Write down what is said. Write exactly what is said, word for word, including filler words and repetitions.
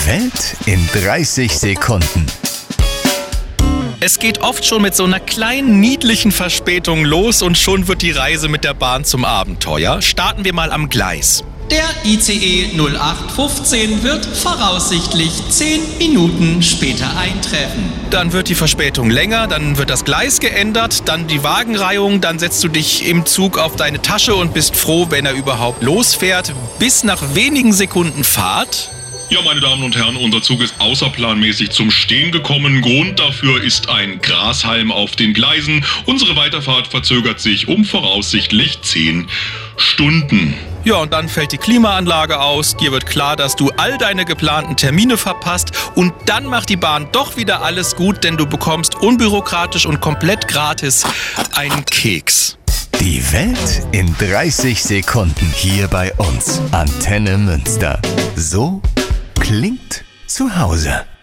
Die Welt in dreißig Sekunden. Es geht oft schon mit so einer kleinen, niedlichen Verspätung los und schon wird die Reise mit der Bahn zum Abenteuer. Starten wir mal am Gleis. Der I C E null acht fünfzehn wird voraussichtlich zehn Minuten später eintreffen. Dann wird die Verspätung länger, dann wird das Gleis geändert, dann die Wagenreihung, dann setzt du dich im Zug auf deine Tasche und bist froh, wenn er überhaupt losfährt. Bis nach wenigen Sekunden Fahrt. Ja, meine Damen und Herren, unser Zug ist außerplanmäßig zum Stehen gekommen. Grund dafür ist ein Grashalm auf den Gleisen. Unsere Weiterfahrt verzögert sich um voraussichtlich zehn Stunden. Ja, und dann fällt die Klimaanlage aus, dir wird klar, dass du all deine geplanten Termine verpasst und dann macht die Bahn doch wieder alles gut, denn du bekommst unbürokratisch und komplett gratis einen Keks. Die Welt in dreißig Sekunden hier bei uns. Antenne Münster. So klingt zu Hause.